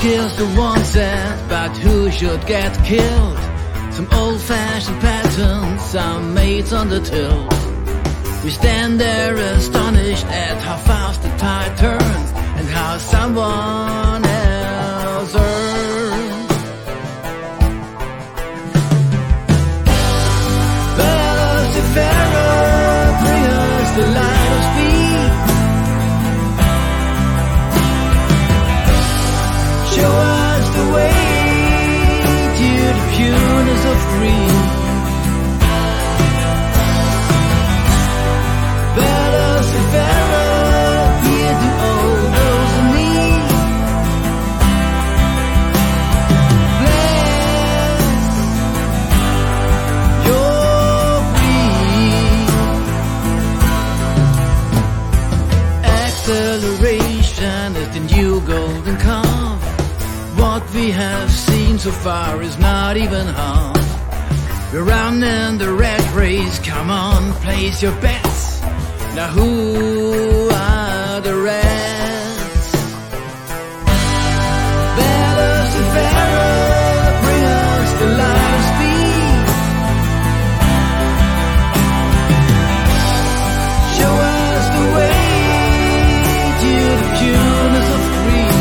kills the one said, but who should get killed? Some old-fashioned patterns are made on the tilt. We stand there astonished at how fast the tide turns and how someone else earns. But seafarer, bring us the light of speed. Show us the way to the pureness of greed. Better seafarer, here to all those in need. Bless your breed. Acceleration is the new golden calf. What we have seen so far is not even half. We're running the rat race, come on, place your bets. Now who are the rats? Better seafarer, bring us the light of speed. Show us the way to the pureness of greed.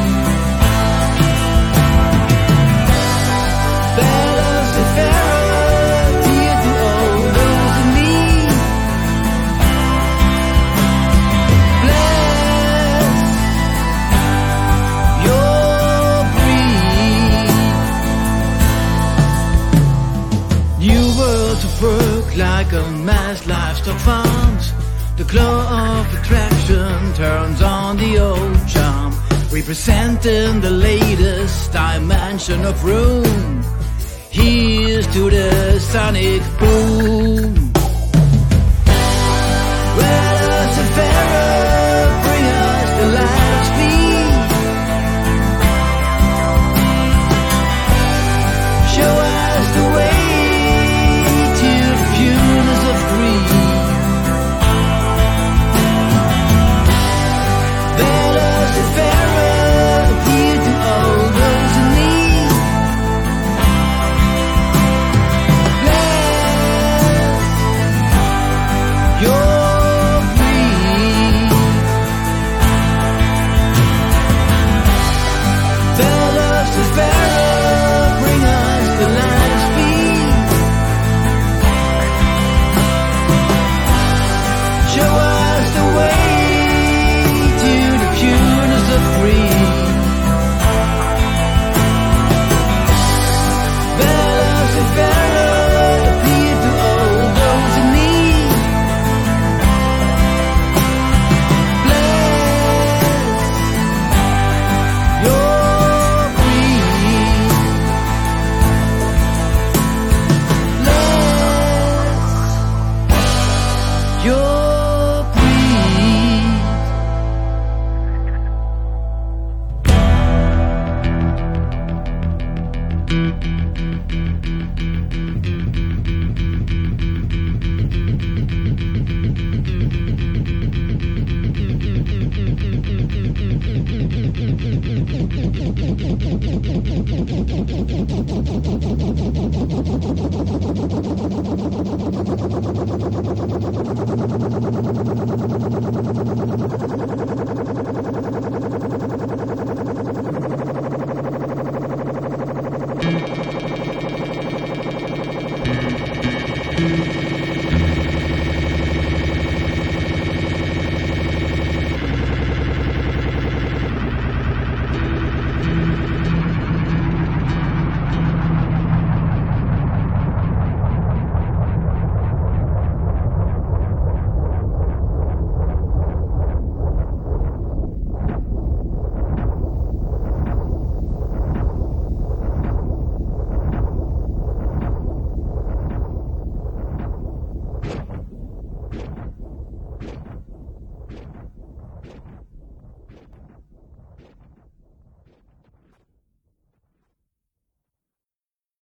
Better seafarer, dear to all those in need. Bless your breed. New worlds of work like unmasked livestock farms. The claw of attraction turns on the old charm, representing the latest dimension of room. Here's to the sonic boom. Well, seafarer, bring us the light of speed. Show us the way to the pureness of greed. Better seafarer, here to all those in need. Your breed. Better seafarer, bring us the light of speed. Show us the way to the pureness of greed. Better seafarer, appear to all those in need. Your breed. Bless your breed.